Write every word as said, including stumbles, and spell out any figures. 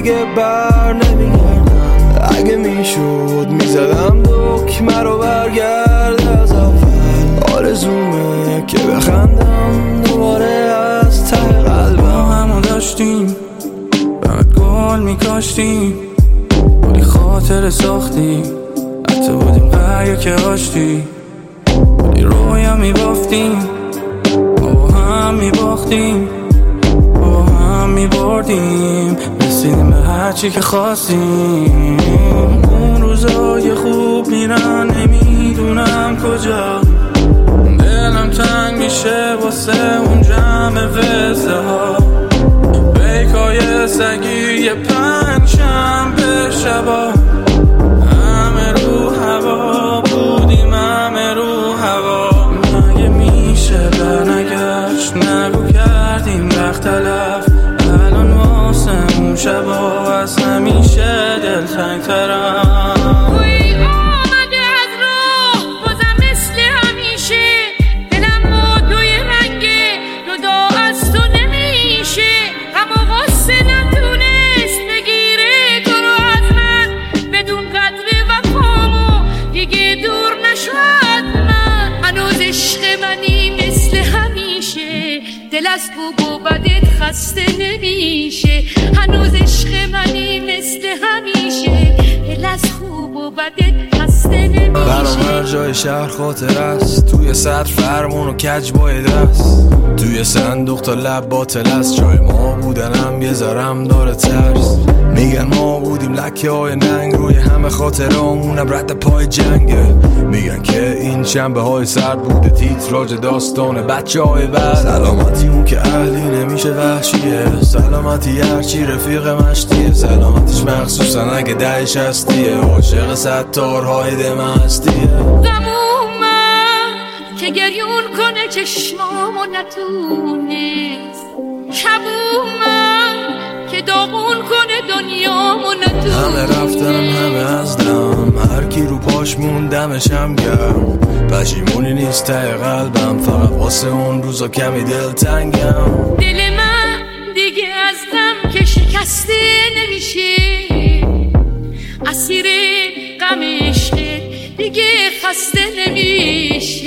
دیگه بر نمیگردم. اگه میشد میزدم دکمه رو برگرد از اول. آرزومه که بخندم دوباره از ته قلبم. همو داشتیم بعد گل میکاشتیم، بودی خاطر ساختی، حتی بودیم قریه که آشتی، بودی رویا میبافتیم با هم میباختیم با هم میبردیم، رسیدیم به هرچی که خواستیم. اون روزای خوب میرن نمیدونم کجا، دلم تنگ میشه واسه اون جمع وزه ها، بیکای سگی یه پنجشنبه شبا، همه رو هوا بودیم همه رو هوا. مگه میشه برنگشت نگو کردیم وقت تلف، الان واسه اون شبا از همیشه دلتنگ ترم. دل از خوب و بدت خسته نمیشه، هنوز عشق منی مثل همیشه. دل از خوب و بدت خسته نمیشه. برام هر جای شهر خاطر است، توی سطر فرمون و کج بای دست، توی صندوق تا لب باطل است. جای ما بودنم یه ذرم داره ترس، میگن ما بودیم لکه های ننگ روی همه خاطرامونم رد پای جنگه. میگن که این شنبه های سرد بوده تیتراژ داستان بچه های بعد. سلامتی اون که اهلی نمیشه وحشیه، سلامتی هرچی رفیق مشتیه، سلامتیش مخصوصا اگه دهش هستیه، عاشق ستارهای دم هستیه. غموم من که گریون کنه چشمامو نتونست، شبوم من که داغون کنه دنیامو نتونست. همه رفتن همه از دم، هر کی رو پاش موندمشم گرم، پشیمونی نیست ته قلبم، فقط واسه اون روزا کمی دل تنگم. دل من دیگه از غم که شکسته نمیشه، اسیر غم عشق دیگه خسته نمیشه.